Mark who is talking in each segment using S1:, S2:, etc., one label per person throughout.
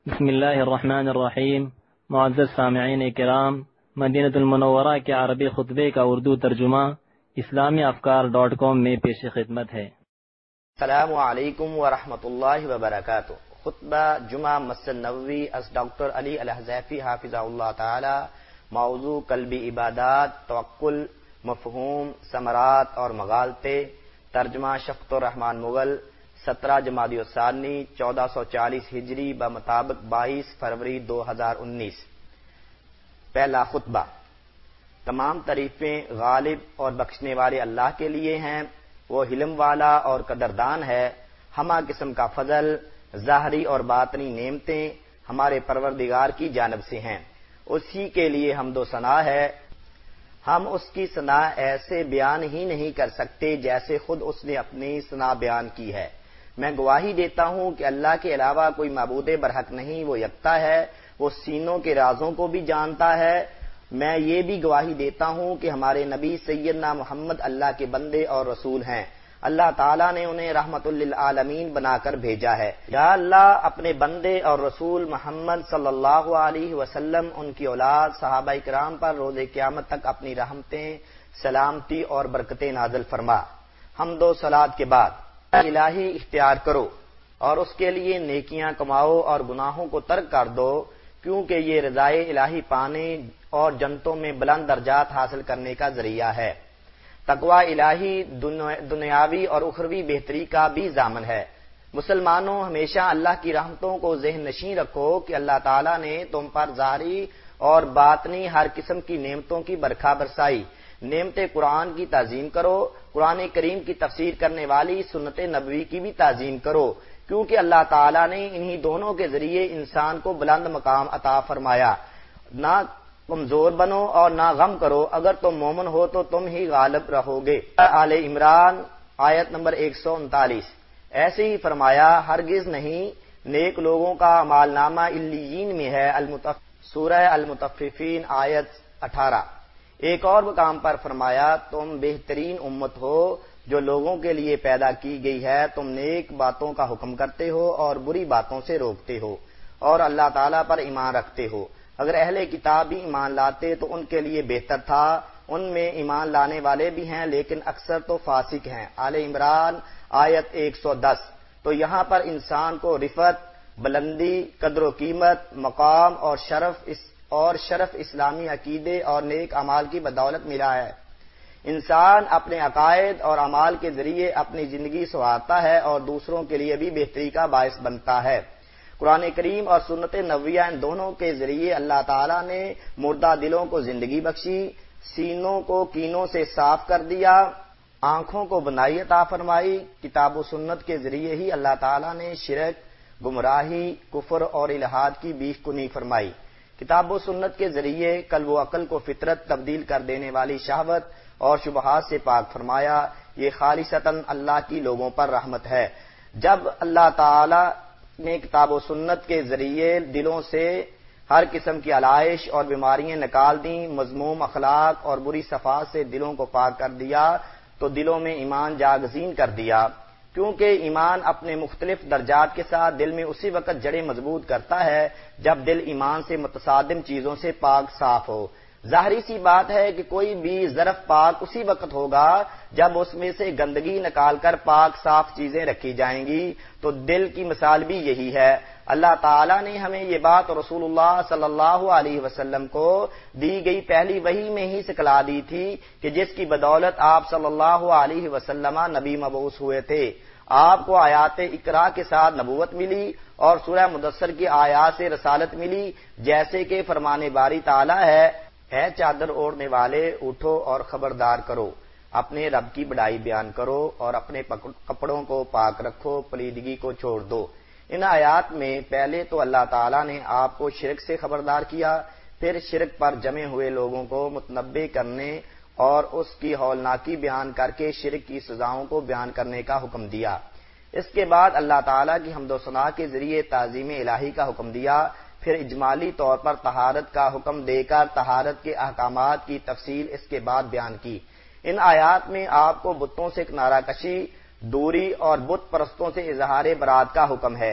S1: بسم اللہ الرحمن الرحیم۔ معزز سامعین کرام، مدینہ المنورہ کے عربی خطبے کا اردو ترجمہ اسلامیافکار.com میں پیش خدمت ہے۔
S2: السلام علیکم ورحمۃ اللہ وبرکاتہ۔ خطبہ جمعہ مسجد نبوی از ڈاکٹر علی الحذیفی حافظہ اللہ تعالی۔ موضوع قلبی عبادات، توکل، مفہوم، ثمرات اور مغالطے۔ ترجمہ شفقت الرحمن مغل۔ 17 جمادی الثانی 1440 ہجری بمطابق 22 فروری 2019۔ پہلا خطبہ۔ تمام تعریفیں غالب اور بخشنے والے اللہ کے لیے ہیں۔ وہ حلم والا اور قدردان ہے۔ ہمہ قسم کا فضل، ظاہری اور باطنی نعمتیں ہمارے پروردگار کی جانب سے ہیں۔ اسی کے لیے حمد و ثنا ہے۔ ہم اس کی ثنا ایسے بیان ہی نہیں کر سکتے جیسے خود اس نے اپنی ثنا بیان کی ہے۔ میں گواہی دیتا ہوں کہ اللہ کے علاوہ کوئی معبود برحق نہیں، وہ یکتا ہے، وہ سینوں کے رازوں کو بھی جانتا ہے۔ میں یہ بھی گواہی دیتا ہوں کہ ہمارے نبی سیدنا محمد اللہ کے بندے اور رسول ہیں۔ اللہ تعالیٰ نے انہیں رحمت للعالمین بنا کر بھیجا ہے۔ یا اللہ اپنے بندے اور رسول محمد صلی اللہ علیہ وسلم، ان کی اولاد، صحابہ کرام پر روز قیامت تک اپنی رحمتیں، سلامتی اور برکتیں نازل فرما۔ حمد و صلات کے بعد الہی اختیار کرو اور اس کے لیے نیکیاں کماؤ اور گناہوں کو ترک کر دو، کیونکہ یہ رضائے الہی پانے اور جنتوں میں بلند درجات حاصل کرنے کا ذریعہ ہے۔ تقوی الہی دنیاوی اور اخروی بہتری کا بھی ضامن ہے۔ مسلمانوں، ہمیشہ اللہ کی رحمتوں کو ذہن نشین رکھو کہ اللہ تعالیٰ نے تم پر ظاہری اور باطنی ہر قسم کی نعمتوں کی برکھا برسائی۔ نعمت قرآن کی تعظیم کرو، قرآن کریم کی تفسیر کرنے والی سنت نبوی کی بھی تعظیم کرو، کیونکہ اللہ تعالیٰ نے انہی دونوں کے ذریعے انسان کو بلند مقام عطا فرمایا۔ نہ کمزور بنو اور نہ غم کرو، اگر تم مومن ہو تو تم ہی غالب رہو گے۔ آل عمران آیت نمبر 139۔ ایسے ہی فرمایا، ہرگز نہیں، نیک لوگوں کا اعمال نامہ علیین میں ہے۔ سورہ المطففین آیت 18۔ ایک اور مقام پر فرمایا، تم بہترین امت ہو جو لوگوں کے لیے پیدا کی گئی ہے، تم نیک باتوں کا حکم کرتے ہو اور بری باتوں سے روکتے ہو اور اللہ تعالیٰ پر ایمان رکھتے ہو۔ اگر اہل کتاب بھی ایمان لاتے تو ان کے لیے بہتر تھا، ان میں ایمان لانے والے بھی ہیں لیکن اکثر تو فاسق ہیں۔ آل عمران آیت 110۔ تو یہاں پر انسان کو رفعت، بلندی، قدر و قیمت، مقام اور شرف اسلامی عقیدے اور نیک اعمال کی بدولت ملا ہے۔ انسان اپنے عقائد اور اعمال کے ذریعے اپنی زندگی سنوارتا ہے اور دوسروں کے لیے بھی بہتری کا باعث بنتا ہے۔ قرآن کریم اور سنت نبویہ، ان دونوں کے ذریعے اللہ تعالیٰ نے مردہ دلوں کو زندگی بخشی، سینوں کو کینوں سے صاف کر دیا، آنکھوں کو بنائی عطا فرمائی۔ کتاب و سنت کے ذریعے ہی اللہ تعالیٰ نے شرک، گمراہی، کفر اور الحاد کی بیخ کنی فرمائی۔ کتاب و سنت کے ذریعے قلب و عقل کو فطرت تبدیل کر دینے والی شہوت اور شبہات سے پاک فرمایا۔ یہ خالصتاً اللہ کی لوگوں پر رحمت ہے۔ جب اللہ تعالی نے کتاب و سنت کے ذریعے دلوں سے ہر قسم کی علائش اور بیماریاں نکال دیں، مذموم اخلاق اور بری صفات سے دلوں کو پاک کر دیا، تو دلوں میں ایمان جاگزین کر دیا، کیونکہ ایمان اپنے مختلف درجات کے ساتھ دل میں اسی وقت جڑیں مضبوط کرتا ہے جب دل ایمان سے متصادم چیزوں سے پاک صاف ہو۔ ظاہری سی بات ہے کہ کوئی بھی ظرف پاک اسی وقت ہوگا جب اس میں سے گندگی نکال کر پاک صاف چیزیں رکھی جائیں گی، تو دل کی مثال بھی یہی ہے۔ اللہ تعالیٰ نے ہمیں یہ بات رسول اللہ صلی اللہ علیہ وسلم کو دی گئی پہلی وحی میں ہی سکھلا دی تھی کہ جس کی بدولت آپ صلی اللہ علیہ وسلم نبی مبعوث ہوئے تھے۔ آپ کو آیات اقرا کے ساتھ نبوت ملی اور سورہ مدثر کی آیات سے رسالت ملی، جیسے کہ فرمان باری تعالیٰ ہے، اے چادر اوڑھنے والے اٹھو اور خبردار کرو، اپنے رب کی بڑائی بیان کرو اور اپنے کپڑوں کو پاک رکھو، پلیدگی کو چھوڑ دو۔ ان آیات میں پہلے تو اللہ تعالیٰ نے آپ کو شرک سے خبردار کیا، پھر شرک پر جمے ہوئے لوگوں کو متنبہ کرنے اور اس کی ہولناکی بیان کر کے شرک کی سزاؤں کو بیان کرنے کا حکم دیا۔ اس کے بعد اللہ تعالیٰ کی حمد و ثنا کے ذریعے تعظیم الہی کا حکم دیا، پھر اجمالی طور پر طہارت کا حکم دے کر طہارت کے احکامات کی تفصیل اس کے بعد بیان کی۔ ان آیات میں آپ کو بتوں سے کنارہ کشی، دوری اور بت پرستوں سے اظہار برات کا حکم ہے۔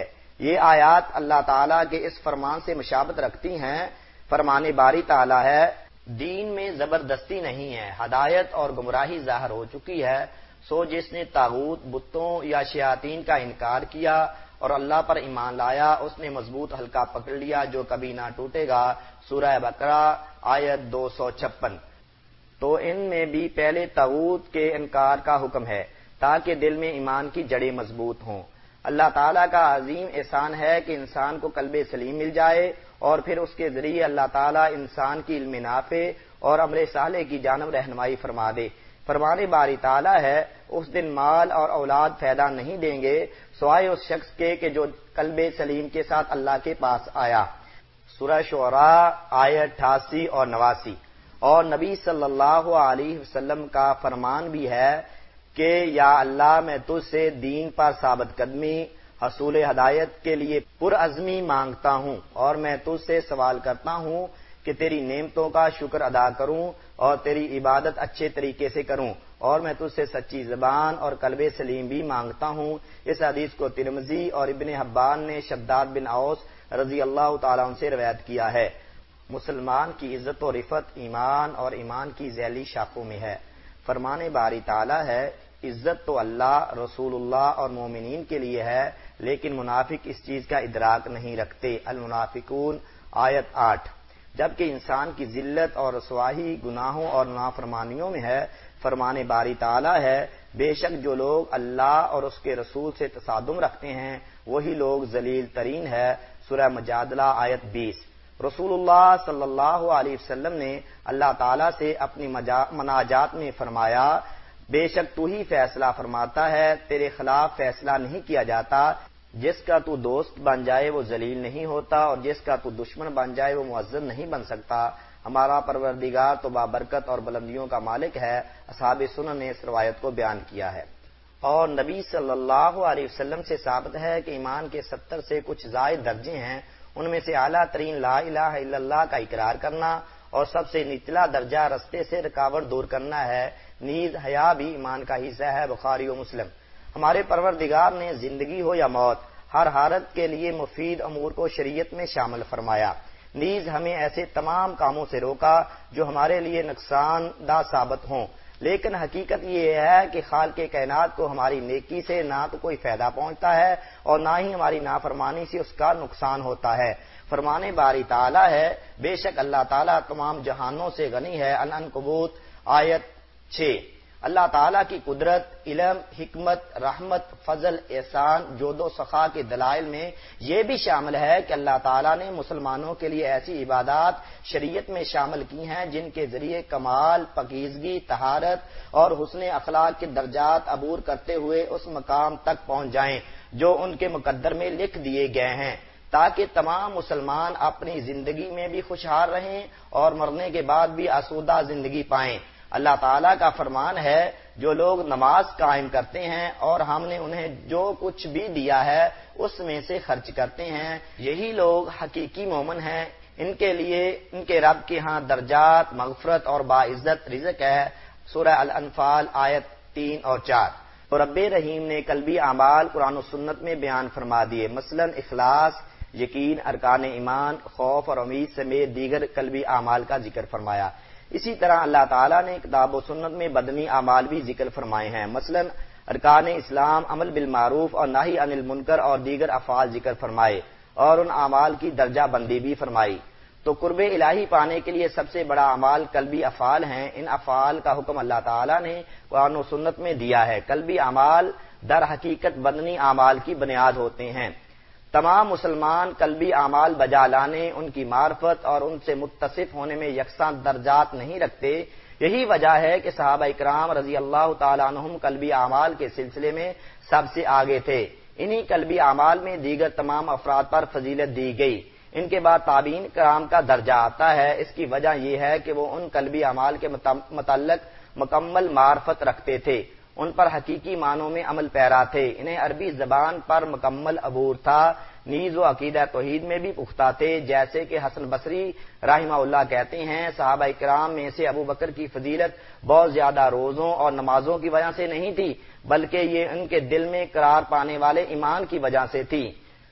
S2: یہ آیات اللہ تعالیٰ کے اس فرمان سے مشابہت رکھتی ہیں۔ فرمان باری تعالیٰ ہے، دین میں زبردستی نہیں ہے، ہدایت اور گمراہی ظاہر ہو چکی ہے، سو جس نے طاغوت، بتوں یا شیاطین کا انکار کیا اور اللہ پر ایمان لایا، اس نے مضبوط حلقہ پکڑ لیا جو کبھی نہ ٹوٹے گا۔ سورہ بقرہ آیت 256۔ تو ان میں بھی پہلے طاغوت کے انکار کا حکم ہے تاکہ دل میں ایمان کی جڑیں مضبوط ہوں۔ اللہ تعالیٰ کا عظیم احسان ہے کہ انسان کو قلب سلیم مل جائے اور پھر اس کے ذریعے اللہ تعالیٰ انسان کی علم نافع اور عمل صالح کی جانب رہنمائی فرما دے۔ فرمان باری تعالیٰ ہے، اس دن مال اور اولاد فائدہ نہیں دیں گے سوائے اس شخص کے کہ جو قلب سلیم کے ساتھ اللہ کے پاس آیا۔ سورہ شعراء آیت 88 اور 89۔ اور نبی صلی اللہ علیہ وسلم کا فرمان بھی ہے کہ یا اللہ میں تجھ سے دین پر ثابت قدمی، حصول ہدایت کے لیے پرعزمی مانگتا ہوں، اور میں تجھ سے سوال کرتا ہوں کہ تیری نعمتوں کا شکر ادا کروں اور تیری عبادت اچھے طریقے سے کروں، اور میں تجھ سے سچی زبان اور قلب سلیم بھی مانگتا ہوں۔ اس حدیث کو ترمذی اور ابن حبان نے شداد بن اوس رضی اللہ تعالیٰ عنہ سے روایت کیا ہے۔ مسلمان کی عزت و رفعت ایمان اور ایمان کی ذیلی شاخوں میں ہے۔ فرمان باری تعالیٰ ہے، عزت تو اللہ، رسول اللہ اور مومنین کے لیے ہے، لیکن منافق اس چیز کا ادراک نہیں رکھتے۔ المنافقون آیت 8۔ جبکہ انسان کی ذلت اور رسوائی گناہوں اور نافرمانیوں میں ہے۔ فرمان باری تعالیٰ ہے، بے شک جو لوگ اللہ اور اس کے رسول سے تصادم رکھتے ہیں وہی لوگ ذلیل ترین ہے۔ سورہ مجادلہ آیت 20۔ رسول اللہ صلی اللہ علیہ وسلم نے اللہ تعالیٰ سے اپنی مناجات میں فرمایا، بے شک تو ہی فیصلہ فرماتا ہے، تیرے خلاف فیصلہ نہیں کیا جاتا، جس کا تو دوست بن جائے وہ ذلیل نہیں ہوتا اور جس کا تو دشمن بن جائے وہ معزز نہیں بن سکتا۔ ہمارا پروردگار تو بابرکت اور بلندیوں کا مالک ہے۔ اصحاب سنن نے اس روایت کو بیان کیا ہے۔ اور نبی صلی اللہ علیہ وسلم سے ثابت ہے کہ ایمان کے 70 سے کچھ زائد درجے ہیں، ان میں سے اعلیٰ ترین لا الہ الا اللہ کا اقرار کرنا اور سب سے نچلا درجہ رستے سے رکاوٹ دور کرنا ہے، نیز حیا بھی ایمان کا حصہ ہے۔ بخاری و مسلم۔ ہمارے پروردگار نے زندگی ہو یا موت ہر حالت کے لیے مفید امور کو شریعت میں شامل فرمایا، نیز ہمیں ایسے تمام کاموں سے روکا جو ہمارے لیے نقصان دہ ثابت ہوں، لیکن حقیقت یہ ہے کہ خالق کائنات کو ہماری نیکی سے نہ تو کوئی فائدہ پہنچتا ہے اور نہ ہی ہماری نافرمانی سے اس کا نقصان ہوتا ہے۔ فرمان باری تعالیٰ ہے، بے شک اللہ تعالیٰ تمام جہانوں سے غنی ہے۔ العنکبوت آیت 6۔ اللہ تعالیٰ کی قدرت، علم، حکمت، رحمت، فضل، احسان، جود و سخا کے دلائل میں یہ بھی شامل ہے کہ اللہ تعالیٰ نے مسلمانوں کے لیے ایسی عبادات شریعت میں شامل کی ہیں جن کے ذریعے کمال، پاکیزگی، طہارت اور حسن اخلاق کے درجات عبور کرتے ہوئے اس مقام تک پہنچ جائیں جو ان کے مقدر میں لکھ دیے گئے ہیں، تاکہ تمام مسلمان اپنی زندگی میں بھی خوشحال رہیں اور مرنے کے بعد بھی آسودہ زندگی پائیں۔ اللہ تعالیٰ کا فرمان ہے، جو لوگ نماز قائم کرتے ہیں اور ہم نے انہیں جو کچھ بھی دیا ہے اس میں سے خرچ کرتے ہیں، یہی لوگ حقیقی مومن ہیں، ان کے لیے ان کے رب کے ہاں درجات، مغفرت اور باعزت رزق ہے۔ سورہ الانفال آیت 3 اور 4۔ تو رب رحیم نے قلبی اعمال قرآن و سنت میں بیان فرما دیے، مثلا اخلاص، یقین، ارکان ایمان، خوف اور امید سمیت دیگر قلبی اعمال کا ذکر فرمایا۔ اسی طرح اللہ تعالیٰ نے کتاب و سنت میں بدنی اعمال بھی ذکر فرمائے ہیں، مثلا ارکان اسلام، عمل بالمعروف اور نہی عن المنکر اور دیگر افعال ذکر فرمائے اور ان اعمال کی درجہ بندی بھی فرمائی۔ تو قرب الہی پانے کے لیے سب سے بڑا اعمال قلبی افعال ہیں۔ ان افعال کا حکم اللہ تعالیٰ نے قرآن و سنت میں دیا ہے۔ قلبی اعمال در حقیقت بدنی اعمال کی بنیاد ہوتے ہیں۔ تمام مسلمان قلبی اعمال بجا لانے، ان کی معرفت اور ان سے متصف ہونے میں یکساں درجات نہیں رکھتے۔ یہی وجہ ہے کہ صحابہ اکرام رضی اللہ تعالیٰ عنہم قلبی اعمال کے سلسلے میں سب سے آگے تھے۔ انہی قلبی اعمال میں دیگر تمام افراد پر فضیلت دی گئی۔ ان کے بعد تابعین کرام کا درجہ آتا ہے۔ اس کی وجہ یہ ہے کہ وہ ان قلبی اعمال کے متعلق مکمل معرفت رکھتے تھے، ان پر حقیقی معنوں میں عمل پیرا تھے، انہیں عربی زبان پر مکمل عبور تھا، نیز و عقیدہ توحید میں بھی پختہ تھے، جیسے کہ حسن بصری رحمہ اللہ کہتے ہیں، صحابہ کرام میں سے ابو بکر کی فضیلت بہت زیادہ روزوں اور نمازوں کی وجہ سے نہیں تھی، بلکہ یہ ان کے دل میں قرار پانے والے ایمان کی وجہ سے تھی۔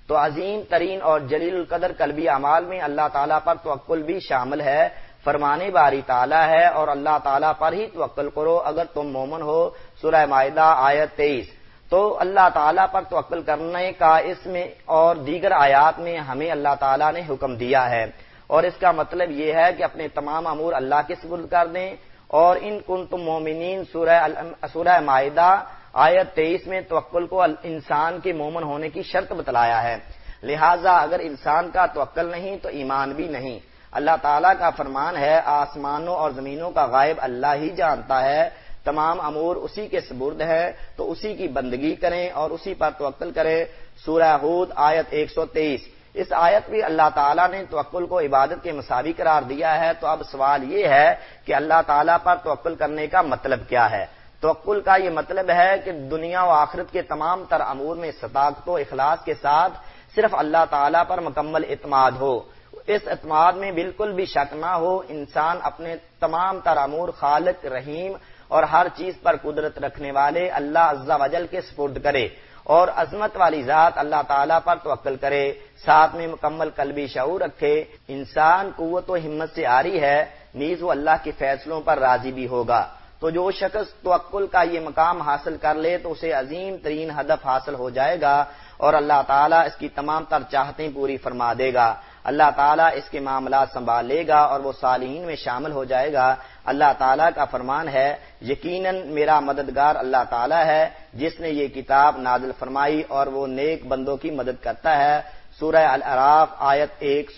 S2: تو عظیم ترین اور جلیل القدر قلبی اعمال میں اللہ تعالیٰ پر توکل بھی شامل ہے۔ فرمانے باری تعالیٰ ہے اور اللہ تعالیٰ پر ہی توکل کرو اگر تم مومن ہو، سورہ مائدہ آیت 23۔ تو اللہ تعالیٰ پر توکل کرنے کا اس میں اور دیگر آیات میں ہمیں اللہ تعالیٰ نے حکم دیا ہے، اور اس کا مطلب یہ ہے کہ اپنے تمام امور اللہ کے سپرد کر دیں۔ اور ان کنتم مومنین سورہ مائدہ آیت 23 میں توکل کو انسان کے مومن ہونے کی شرط بتلایا ہے، لہذا اگر انسان کا توکل نہیں تو ایمان بھی نہیں۔ اللہ تعالیٰ کا فرمان ہے، آسمانوں اور زمینوں کا غائب اللہ ہی جانتا ہے، تمام امور اسی کے سپرد ہے، تو اسی کی بندگی کریں اور اسی پر توکل کریں، سورہ ہود آیت 123۔ اس آیت میں اللہ تعالیٰ نے توکل کو عبادت کے مساوی قرار دیا ہے۔ تو اب سوال یہ ہے کہ اللہ تعالیٰ پر توکل کرنے کا مطلب کیا ہے؟ توکل کا یہ مطلب ہے کہ دنیا و آخرت کے تمام تر امور میں صداقت و اخلاص کے ساتھ صرف اللہ تعالیٰ پر مکمل اعتماد ہو، اس اعتماد میں بالکل بھی شک نہ ہو، انسان اپنے تمام تر امور خالق، رحیم اور ہر چیز پر قدرت رکھنے والے اللہ عز و جل کے سپرد کرے اور عظمت والی ذات اللہ تعالیٰ پر توکل کرے، ساتھ میں مکمل قلبی شعور رکھے۔ انسان قوت و ہمت سے عاری ہے، نیز وہ اللہ کے فیصلوں پر راضی بھی ہوگا۔ تو جو شخص توکل کا یہ مقام حاصل کر لے تو اسے عظیم ترین ہدف حاصل ہو جائے گا اور اللہ تعالیٰ اس کی تمام تر چاہتیں پوری فرما دے گا، اللہ تعالیٰ اس کے معاملات سنبھال لے گا اور وہ صالحین میں شامل ہو جائے گا۔ اللہ تعالیٰ کا فرمان ہے، یقیناً میرا مددگار اللہ تعالیٰ ہے جس نے یہ کتاب نازل فرمائی اور وہ نیک بندوں کی مدد کرتا ہے، سورہ الاعراف آیت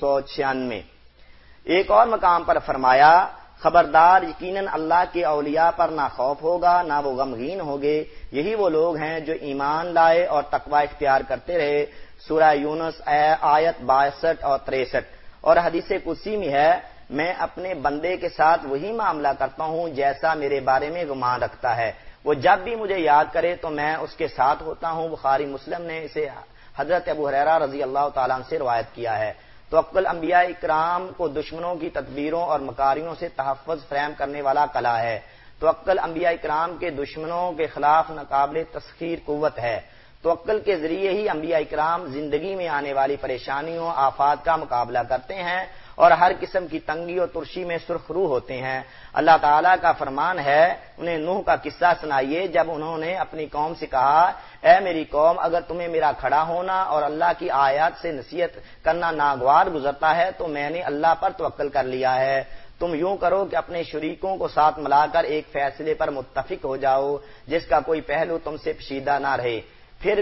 S2: 196۔ ایک اور مقام پر فرمایا، خبردار یقیناً اللہ کے اولیاء پر نہ خوف ہوگا نہ وہ غمگین ہوگے، یہی وہ لوگ ہیں جو ایمان لائے اور تقوی اختیار کرتے رہے، سورہ یونس آیت 62 اور 63۔ اور حدیث قدسی میں ہے، میں اپنے بندے کے ساتھ وہی معاملہ کرتا ہوں جیسا میرے بارے میں گمان رکھتا ہے، وہ جب بھی مجھے یاد کرے تو میں اس کے ساتھ ہوتا ہوں۔ بخاری مسلم نے اسے حضرت ابو ہریرہ رضی اللہ تعالیٰ عنہ سے روایت کیا ہے۔ توکل انبیاء اکرام کو دشمنوں کی تدبیروں اور مکاریوں سے تحفظ فراہم کرنے والا قلعہ ہے۔ توکل انبیاء اکرام کے دشمنوں کے خلاف ناقابل تسخیر قوت ہے۔ توکل کے ذریعے ہی انبیاء اکرام زندگی میں آنے والی پریشانیوں، آفات کا مقابلہ کرتے ہیں اور ہر قسم کی تنگی اور ترشی میں سرخ رو ہوتے ہیں۔ اللہ تعالیٰ کا فرمان ہے، انہیں نوح کا قصہ سنائیے جب انہوں نے اپنی قوم سے کہا، اے میری قوم، اگر تمہیں میرا کھڑا ہونا اور اللہ کی آیات سے نصیحت کرنا ناگوار گزرتا ہے تو میں نے اللہ پر توکل کر لیا ہے۔ تم یوں کرو کہ اپنے شریکوں کو ساتھ ملا کر ایک فیصلے پر متفق ہو جاؤ جس کا کوئی پہلو تم سے پوشیدہ نہ رہے، پھر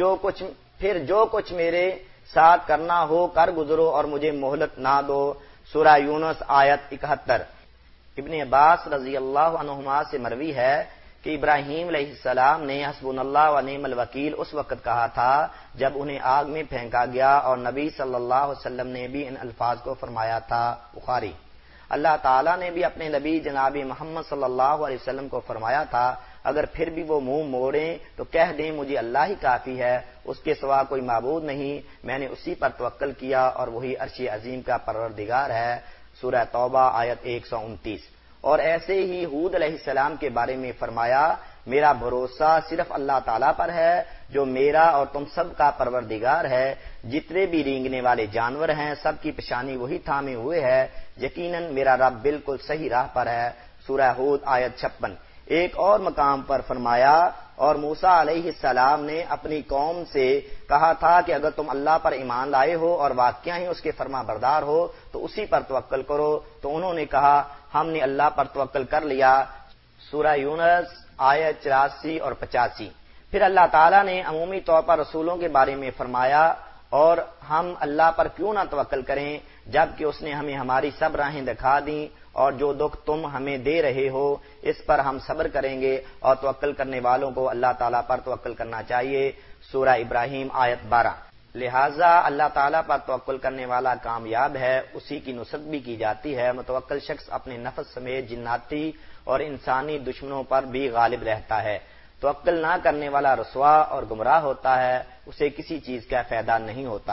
S2: جو کچھ میرے ساتھ کرنا ہو کر گزرو اور مجھے مہلت نہ دو، سورہ یونس آیت 71۔ ابن عباس رضی اللہ عنہما سے مروی ہے کہ ابراہیم علیہ السلام نے حسبنا اللہ و نعم الوکیل اس وقت کہا تھا جب انہیں آگ میں پھینکا گیا، اور نبی صلی اللہ علیہ وسلم نے بھی ان الفاظ کو فرمایا تھا، بخاری۔ اللہ تعالیٰ نے بھی اپنے نبی جناب محمد صلی اللہ علیہ وسلم کو فرمایا تھا، اگر پھر بھی وہ منہ موڑیں تو کہہ دیں مجھے اللہ ہی کافی ہے، اس کے سوا کوئی معبود نہیں، میں نے اسی پر توکل کیا اور وہی عرش عظیم کا پروردگار ہے، سورہ توبہ آیت 129۔ اور ایسے ہی ہود علیہ السلام کے بارے میں فرمایا، میرا بھروسہ صرف اللہ تعالیٰ پر ہے جو میرا اور تم سب کا پروردگار ہے، جتنے بھی رینگنے والے جانور ہیں سب کی پیشانی وہی تھامے ہوئے ہے، یقیناً میرا رب بالکل صحیح راہ پر ہے، سورہ ہود آیت 56۔ ایک اور مقام پر فرمایا، اور موسیٰ علیہ السلام نے اپنی قوم سے کہا تھا کہ اگر تم اللہ پر ایمان لائے ہو اور واقعہ ہی اس کے فرما بردار ہو تو اسی پر توکل کرو، تو انہوں نے کہا ہم نے اللہ پر توکل کر لیا، سورہ یونس آیت 84 اور 85۔ پھر اللہ تعالیٰ نے عمومی طور پر رسولوں کے بارے میں فرمایا، اور ہم اللہ پر کیوں نہ توکل کریں جبکہ اس نے ہمیں ہماری سب راہیں دکھا دیں، اور جو دکھ تم ہمیں دے رہے ہو اس پر ہم صبر کریں گے، اور توکل کرنے والوں کو اللہ تعالیٰ پر توکل کرنا چاہیے، سورہ ابراہیم آیت 12۔ لہٰذا اللہ تعالیٰ پر توکل کرنے والا کامیاب ہے، اسی کی نصرت بھی کی جاتی ہے۔ متوکل شخص اپنے نفس سمیت جناتی اور انسانی دشمنوں پر بھی غالب رہتا ہے۔ توکل نہ کرنے والا رسوا اور گمراہ ہوتا ہے، اسے کسی چیز کا فائدہ نہیں ہوتا۔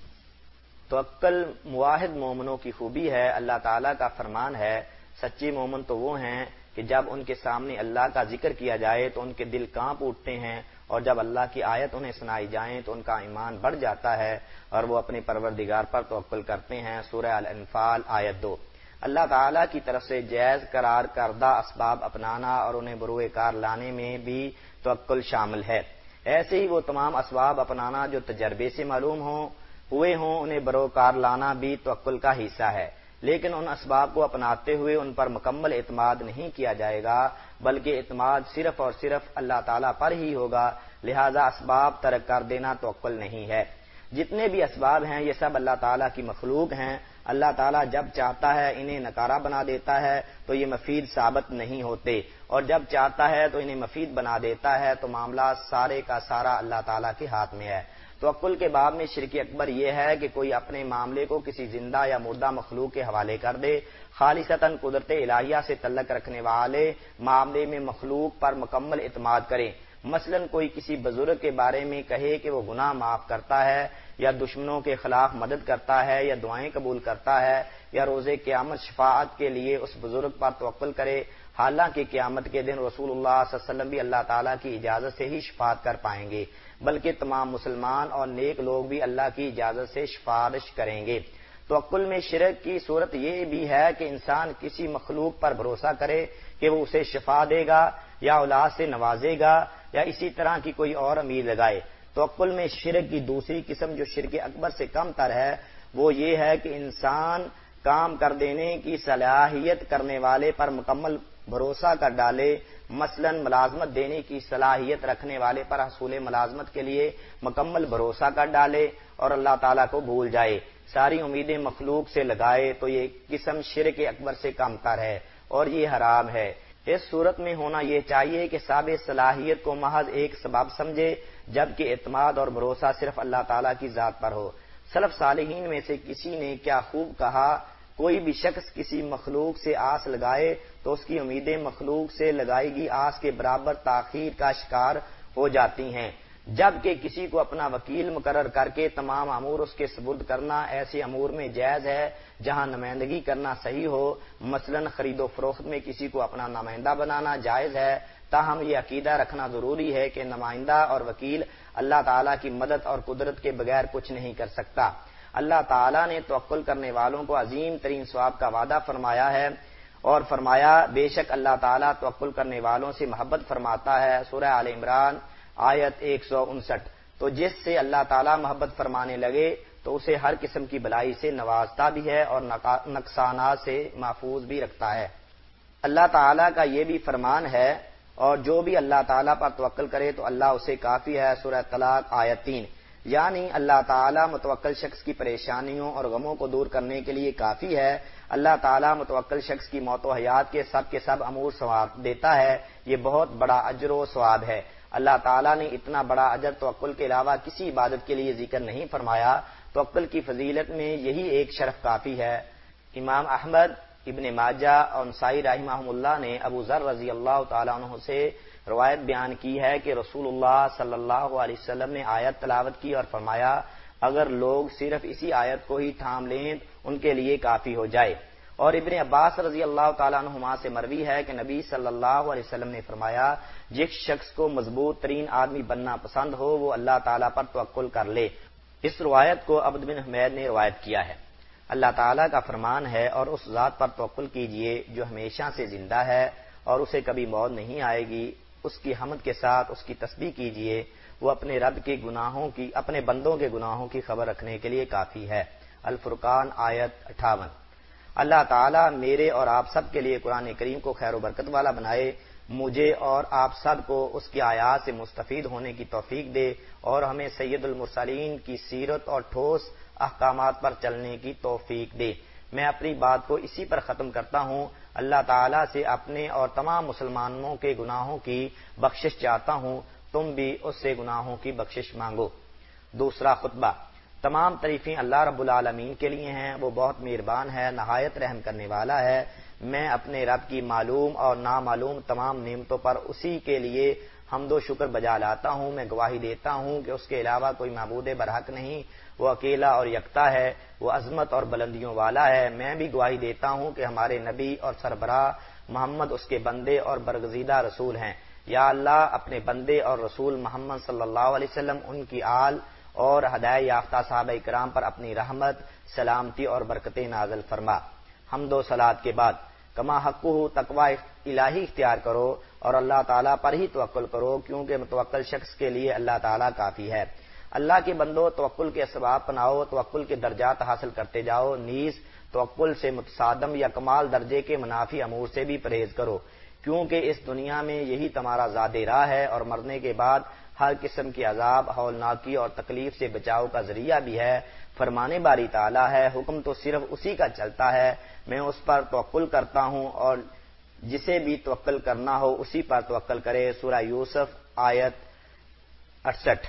S2: توکل موحد مومنوں کی خوبی ہے۔ اللہ تعالیٰ کا فرمان ہے، سچے مومن تو وہ ہیں کہ جب ان کے سامنے اللہ کا ذکر کیا جائے تو ان کے دل کانپ اٹھتے ہیں اور جب اللہ کی آیت انہیں سنائی جائیں تو ان کا ایمان بڑھ جاتا ہے اور وہ اپنے پروردگار پر توکل کرتے ہیں۔ سورہ الانفال آیت 2۔ اللہ تعالیٰ کی طرف سے جائز قرار کردہ اسباب اپنانا اور انہیں بروئے کار لانے میں بھی توکل شامل ہے۔ ایسے ہی وہ تمام اسباب اپنانا جو تجربے سے معلوم ہوئے ہوں، انہیں بروئے کار لانا بھی توکل کا حصہ ہے، لیکن ان اسباب کو اپناتے ہوئے ان پر مکمل اعتماد نہیں کیا جائے گا، بلکہ اعتماد صرف اور صرف اللہ تعالیٰ پر ہی ہوگا، لہذا اسباب ترک کر دینا توکل نہیں ہے۔ جتنے بھی اسباب ہیں یہ سب اللہ تعالیٰ کی مخلوق ہیں۔ اللہ تعالیٰ جب چاہتا ہے انہیں نکارہ بنا دیتا ہے تو یہ مفید ثابت نہیں ہوتے، اور جب چاہتا ہے تو انہیں مفید بنا دیتا ہے، تو معاملہ سارے کا سارا اللہ تعالیٰ کے ہاتھ میں ہے۔ توکل کے باب میں شرک اکبر یہ ہے کہ کوئی اپنے معاملے کو کسی زندہ یا مردہ مخلوق کے حوالے کر دے۔ خالصتاً قدرت الہیہ سے تعلق رکھنے والے معاملے میں مخلوق پر مکمل اعتماد کریں۔ مثلا کوئی کسی بزرگ کے بارے میں کہے کہ وہ گناہ معاف کرتا ہے، یا دشمنوں کے خلاف مدد کرتا ہے، یا دعائیں قبول کرتا ہے، یا روز قیامت شفاعت کے لیے اس بزرگ پر توکل کرے، حالانکہ قیامت کے دن رسول اللہ صلی اللہ علیہ وسلم بھی اللہ تعالیٰ کی اجازت سے ہی شفاعت کر پائیں گے، بلکہ تمام مسلمان اور نیک لوگ بھی اللہ کی اجازت سے سفارش کریں گے۔ توکل میں شرک کی صورت یہ بھی ہے کہ انسان کسی مخلوق پر بھروسہ کرے کہ وہ اسے شفا دے گا یا اولاد سے نوازے گا یا اسی طرح کی کوئی اور امید لگائے۔ توکل میں شرک کی دوسری قسم جو شرک اکبر سے کم تر ہے وہ یہ ہے کہ انسان کام کر دینے کی صلاحیت کرنے والے پر مکمل بھروسہ کر ڈالے، مثلا ملازمت دینے کی صلاحیت رکھنے والے پر حصول ملازمت کے لیے مکمل بھروسہ کر ڈالے اور اللہ تعالیٰ کو بھول جائے، ساری امیدیں مخلوق سے لگائے، تو یہ قسم شرک اکبر سے کم تر ہے اور یہ حرام ہے۔ اس صورت میں ہونا یہ چاہیے کہ صاحب صلاحیت کو محض ایک سبب سمجھے، جبکہ اعتماد اور بھروسہ صرف اللہ تعالیٰ کی ذات پر ہو۔ سلف صالحین میں سے کسی نے کیا خوب کہا، کوئی بھی شخص کسی مخلوق سے آس لگائے تو اس کی امیدیں مخلوق سے لگائی گئی آس کے برابر تاخیر کا شکار ہو جاتی ہیں، جبکہ کسی کو اپنا وکیل مقرر کر کے تمام امور اس کے سپرد کرنا ایسے امور میں جائز ہے جہاں نمائندگی کرنا صحیح ہو، مثلا خرید و فروخت میں کسی کو اپنا نمائندہ بنانا جائز ہے، تاہم یہ عقیدہ رکھنا ضروری ہے کہ نمائندہ اور وکیل اللہ تعالیٰ کی مدد اور قدرت کے بغیر کچھ نہیں کر سکتا۔ اللہ تعالیٰ نے توکل کرنے والوں کو عظیم ترین ثواب کا وعدہ فرمایا ہے اور فرمایا بے شک اللہ تعالیٰ توکل کرنے والوں سے محبت فرماتا ہے، سورہ آل عمران آیت 159۔ تو جس سے اللہ تعالیٰ محبت فرمانے لگے تو اسے ہر قسم کی بلائی سے نوازتا بھی ہے اور نقصانات سے محفوظ بھی رکھتا ہے۔ اللہ تعالیٰ کا یہ بھی فرمان ہے، اور جو بھی اللہ تعالیٰ پر توکل کرے تو اللہ اسے کافی ہے، سورہ طلاق آیت 3۔ یعنی اللہ تعالیٰ متوکل شخص کی پریشانیوں اور غموں کو دور کرنے کے لیے کافی ہے۔ اللہ تعالیٰ متوکل شخص کی موت و حیات کے سب امور ثواب دیتا ہے، یہ بہت بڑا اجر و ثواب ہے۔ اللہ تعالیٰ نے اتنا بڑا اجر توکل کے علاوہ کسی عبادت کے لیے ذکر نہیں فرمایا۔ توکل کی فضیلت میں یہی ایک شرف کافی ہے۔ امام احمد، ابن ماجہ اور نسائی رحمہم اللہ نے ابو ذر رضی اللہ تعالیٰ عنہ سے روایت بیان کی ہے کہ رسول اللہ صلی اللہ علیہ وسلم نے آیت تلاوت کی اور فرمایا اگر لوگ صرف اسی آیت کو ہی تھام لیں ان کے لیے کافی ہو جائے۔ اور ابن عباس رضی اللہ تعالیٰ عنہما سے مروی ہے کہ نبی صلی اللہ علیہ وسلم نے فرمایا جس شخص کو مضبوط ترین آدمی بننا پسند ہو وہ اللہ تعالیٰ پر توکل کر لے۔ اس روایت کو عبد بن حمید نے روایت کیا ہے۔ اللہ تعالیٰ کا فرمان ہے اور اس ذات پر توکل کیجئے جو ہمیشہ سے زندہ ہے اور اسے کبھی موت نہیں آئے گی، اس کی حمد کے ساتھ اس کی تسبیح کیجئے، وہ اپنے رب کے گناہوں کی، اپنے بندوں کے گناہوں کی خبر رکھنے کے لیے کافی ہے۔ الفرقان آیت 58۔ اللہ تعالیٰ میرے اور آپ سب کے لیے قرآن کریم کو خیر و برکت والا بنائے، مجھے اور آپ سب کو اس کی آیات سے مستفید ہونے کی توفیق دے اور ہمیں سید المرسلین کی سیرت اور ٹھوس احکامات پر چلنے کی توفیق دے۔ میں اپنی بات کو اسی پر ختم کرتا ہوں۔ اللہ تعالیٰ سے اپنے اور تمام مسلمانوں کے گناہوں کی بخشش چاہتا ہوں، تم بھی اس سے گناہوں کی بخشش مانگو۔ دوسرا خطبہ۔ تمام تعریفیں اللہ رب العالمین کے لیے ہیں، وہ بہت مہربان ہے، نہایت رحم کرنے والا ہے۔ میں اپنے رب کی معلوم اور نامعلوم تمام نعمتوں پر اسی کے لیے حمد و شکر بجا لاتا ہوں۔ میں گواہی دیتا ہوں کہ اس کے علاوہ کوئی معبود برحق نہیں، وہ اکیلا اور یکتا ہے، وہ عظمت اور بلندیوں والا ہے۔ میں بھی گواہی دیتا ہوں کہ ہمارے نبی اور سربراہ محمد اس کے بندے اور برگزیدہ رسول ہیں۔ یا اللہ اپنے بندے اور رسول محمد صلی اللہ علیہ وسلم، ان کی آل اور ہدایت یافتہ صحابہ کرام پر اپنی رحمت، سلامتی اور برکتیں نازل فرما۔ حمد و صلات کے بعد کما حقہ تقوی الہی اختیار کرو اور اللہ تعالیٰ پر ہی توکل کرو، کیونکہ متوکل شخص کے لیے اللہ تعالیٰ کافی ہے۔ اللہ کے بندو، توکل کے اسباب پناؤ، توکل کے درجات حاصل کرتے جاؤ، نیز توکل سے متصادم یا کمال درجے کے منافی امور سے بھی پرہیز کرو، کیونکہ اس دنیا میں یہی تمہارا زاد راہ ہے اور مرنے کے بعد ہر قسم کی عذاب، ہولناکی اور تکلیف سے بچاؤ کا ذریعہ بھی ہے۔ فرمانے باری تعالیٰ ہے، حکم تو صرف اسی کا چلتا ہے، میں اس پر توکل کرتا ہوں اور جسے بھی توکل کرنا ہو اسی پر توکل کرے۔ سورہ یوسف آیت 68۔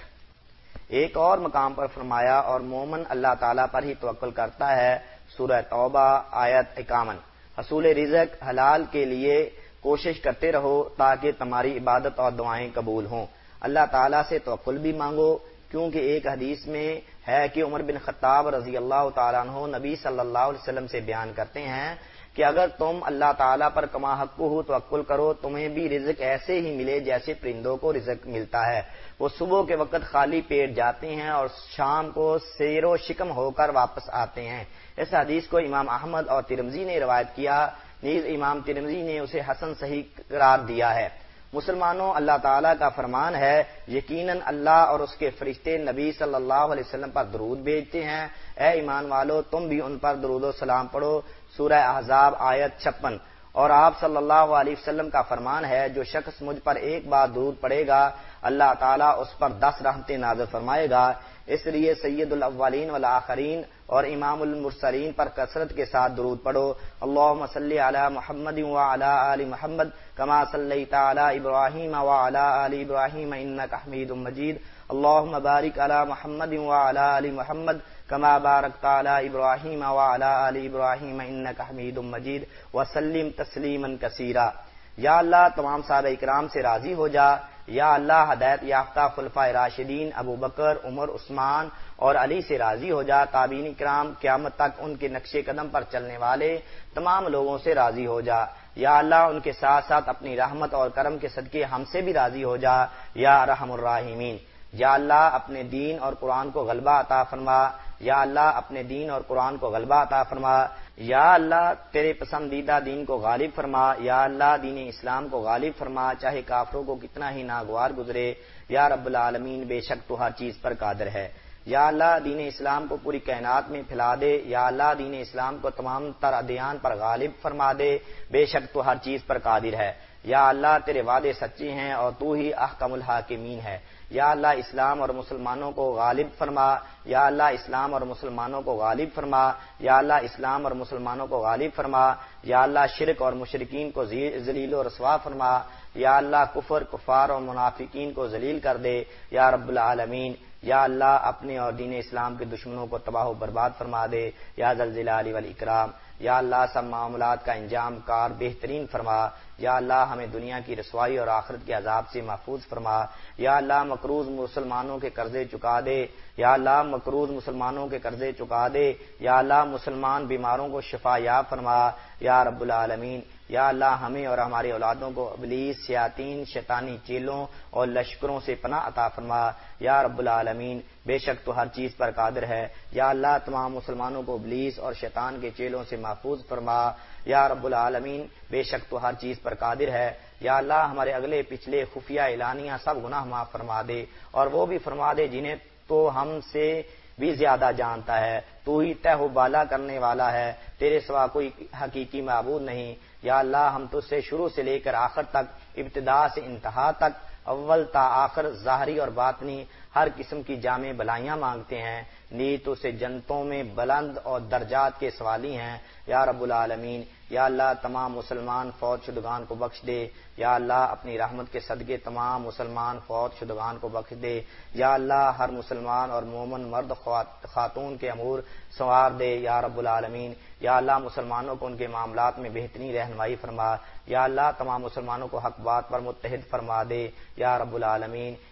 S2: ایک اور مقام پر فرمایا اور مومن اللہ تعالیٰ پر ہی توکل کرتا ہے، سورہ توبہ آیت 51۔ حصول رزق حلال کے لیے کوشش کرتے رہو تاکہ تمہاری عبادت اور دعائیں قبول ہوں۔ اللہ تعالیٰ سے توکل بھی مانگو، کیونکہ ایک حدیث میں ہے کہ عمر بن خطاب رضی اللہ تعالیٰ عنہ نبی صلی اللہ علیہ وسلم سے بیان کرتے ہیں کہ اگر تم اللہ تعالیٰ پر کما حقہ توکل کرو تمہیں بھی رزق ایسے ہی ملے جیسے پرندوں کو رزق ملتا ہے، وہ صبح کے وقت خالی پیٹ جاتے ہیں اور شام کو سیر و شکم ہو کر واپس آتے ہیں۔ اس حدیث کو امام احمد اور ترمذی نے روایت کیا، نیز امام ترمذی نے اسے حسن صحیح قرار دیا ہے۔ مسلمانوں، اللہ تعالیٰ کا فرمان ہے، یقیناً اللہ اور اس کے فرشتے نبی صلی اللہ علیہ وسلم پر درود بھیجتے ہیں، اے ایمان والو تم بھی ان پر درود و سلام پڑھو۔ سورہ احزاب آیت 56۔ اور آپ صلی اللہ علیہ وسلم کا فرمان ہے، جو شخص مجھ پر ایک بار درود پڑے گا اللہ تعالیٰ اس پر 10 رحمتیں نازل فرمائے گا۔ اس لیے سید الاولین والآخرین اور امام المرسلین پر کثرت کے ساتھ درود پڑھو۔ اللہم صلی علی محمد وعلی آل محمد کما صلیت علی ابراہیم وعلی آل ابراہیم انک حمید مجید۔ اللہم بارک علی محمد وعلی آل محمد کما بارکت علی ابراہیم وعلی آل ابراہیم انک حمید مجید وسلم تسلیما کثیرا۔ یا اللہ تمام صحابہ اکرام سے راضی ہو جا، یا اللہ ہدایت یافتہ خلفائے راشدین ابو بکر، عمر، عثمان اور علی سے راضی ہو جا، تابعین اکرام قیامت تک ان کے نقش قدم پر چلنے والے تمام لوگوں سے راضی ہو جا۔ یا اللہ ان کے ساتھ ساتھ اپنی رحمت اور کرم کے صدقے ہم سے بھی راضی ہو جا، یا ارحم الراحمین۔ یا اللہ اپنے دین اور قرآن کو غلبہ عطا فرما، یا اللہ اپنے دین اور قرآن کو غلبہ عطا فرما، یا اللہ تیرے پسندیدہ دین کو غالب فرما، یا اللہ دین اسلام کو غالب فرما، چاہے کافروں کو کتنا ہی ناگوار گزرے، یا رب العالمین بے شک تو ہر چیز پر قادر ہے۔ یا اللہ دین اسلام کو پوری کائنات میں پھیلا دے، یا اللہ دین اسلام کو تمام تر ادیان پر غالب فرما دے، بے شک تو ہر چیز پر قادر ہے۔ یا اللہ تیرے وعدے سچے ہیں اور تو ہی احکم الحاکمین ہے۔ یا اللہ اسلام اور مسلمانوں کو غالب فرما، یا اللہ اسلام اور مسلمانوں کو غالب فرما، یا اللہ اسلام اور مسلمانوں کو غالب فرما، یا اللہ شرک اور مشرکین کو ذلیل و رسوا فرما، یا اللہ کفر، کفار اور منافقین کو ذلیل کر دے، یا رب العالمین۔ یا اللہ اپنے اور دین اسلام کے دشمنوں کو تباہ و برباد فرما دے، یا ذا الجلال والاکرام۔ یا اللہ سب معاملات کا انجام کار بہترین فرما، یا اللہ ہمیں دنیا کی رسوائی اور آخرت کے عذاب سے محفوظ فرما۔ یا اللہ مقروض مسلمانوں کے قرضے چکا دے، یا اللہ مقروض مسلمانوں کے قرضے چکا دے، یا اللہ مسلمان بیماروں کو شفا یاب فرما، یا رب العالمین۔ یا اللہ ہمیں اور ہماری اولادوں کو ابلیس، شیاطین، شیطانی چیلوں اور لشکروں سے پناہ عطا فرما، یا رب العالمین بے شک تو ہر چیز پر قادر ہے۔ یا اللہ تمام مسلمانوں کو ابلیس اور شیطان کے چیلوں سے محفوظ فرما، یا رب العالمین بے شک تو ہر چیز پر قادر ہے۔ یا اللہ ہمارے اگلے پچھلے خفیہ اعلانیہ سب گناہ معاف فرما دے، اور وہ بھی فرما دے جنہیں تو ہم سے بھی زیادہ جانتا ہے۔ تو ہی تہ و بالا کرنے والا ہے، تیرے سوا کوئی حقیقی معبود نہیں۔ یا اللہ ہم تجھ سے شروع سے لے کر آخر تک، ابتدا سے انتہا تک، اول تا آخر، ظاہری اور باطنی ہر قسم کی جامع بلائیاں مانگتے ہیں، نیت سے جنتوں میں بلند اور درجات کے سوالی ہیں، یا رب العالمین۔ یا اللہ تمام مسلمان فوت شدگان کو بخش دے، یا اللہ اپنی رحمت کے صدقے تمام مسلمان فوت شدگان کو بخش دے، یا اللہ ہر مسلمان اور مومن مرد خاتون کے امور سنوار دے، یا رب العالمین۔ یا اللہ مسلمانوں کو ان کے معاملات میں بہترین رہنمائی فرما، یا اللہ تمام مسلمانوں کو حق بات پر متحد فرما دے، یا رب العالمین۔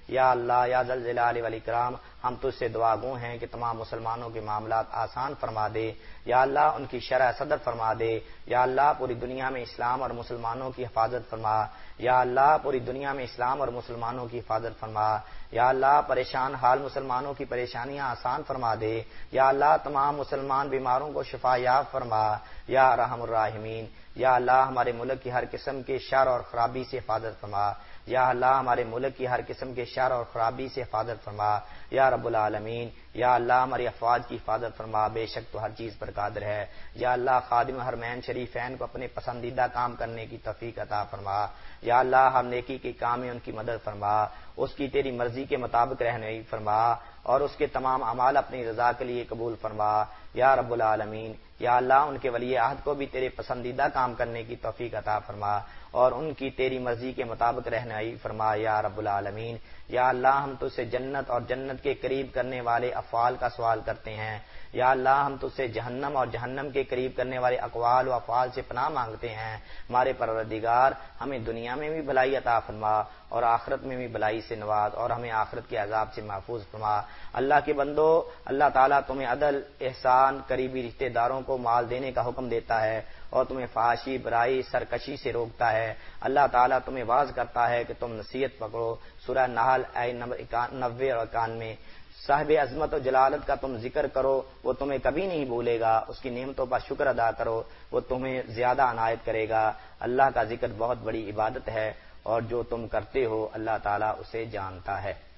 S2: یا اللہ یا ذل جلال والاکرام ہم تجھ سے دعا گو ہیں کہ تمام مسلمانوں کے معاملات آسان فرما دے، یا اللہ ان کی شرح صدر فرما دے، یا اللہ پوری دنیا میں اسلام اور مسلمانوں کی حفاظت فرما، یا اللہ پوری دنیا میں اسلام اور مسلمانوں کی حفاظت فرما، یا اللہ پریشان حال مسلمانوں کی پریشانیاں آسان فرما دے، یا اللہ تمام مسلمان بیماروں کو شفا یاب فرما، یا ارحم الراحمین، یا اللہ ہمارے ملک کی ہر قسم کے شر اور خرابی سے حفاظت فرما، یا اللہ ہمارے ملک کی ہر قسم کے شر اور خرابی سے حفاظت فرما، یا رب العالمین، یا اللہ ہماری افواج کی حفاظت فرما، بے شک تو ہر چیز پر قادر ہے، یا اللہ خادم حرمین شریفین کو اپنے پسندیدہ کام کرنے کی توفیق عطا فرما، یا اللہ ہم نیکی کے کام میں ان کی مدد فرما، اس کی تیری مرضی کے مطابق رہنمائی فرما اور اس کے تمام اعمال اپنی رضا کے لیے قبول فرما، یا رب العالمین، یا اللہ ان کے ولی عہد کو بھی تیرے پسندیدہ کام کرنے کی توفیق عطا فرما اور ان کی تیری مرضی کے مطابق رہنمائی فرما، یا رب العالمین، یا اللہ ہم تجھ سے جنت اور جنت کے قریب کرنے والے افعال کا سوال کرتے ہیں، یا اللہ ہم تجھ سے جہنم اور جہنم کے قریب کرنے والے اقوال و افعال سے پناہ مانگتے ہیں، ہمارے پروردگار ہمیں دنیا میں بھی بھلائی عطا فرما اور آخرت میں بھی بھلائی سے نواز اور ہمیں آخرت کے عذاب سے محفوظ فرما۔ اللہ کے بندو، اللہ تعالیٰ تمہیں عدل، احسان، قریبی رشتہ داروں کو مال دینے کا حکم دیتا ہے اور تمہیں فحاشی، برائی، سرکشی سے روکتا ہے۔ اللہ تعالیٰ تمہیں واعظ کرتا ہے کہ تم نصیحت پکڑو۔ سورہ نحل آیت نمبر 90 اور 91۔ صاحب عظمت و جلالت کا تم ذکر کرو، وہ تمہیں کبھی نہیں بھولے گا، اس کی نعمتوں پر شکر ادا کرو، وہ تمہیں زیادہ عنایت کرے گا۔ اللہ کا ذکر بہت بڑی عبادت ہے اور جو تم کرتے ہو اللہ تعالیٰ اسے جانتا ہے۔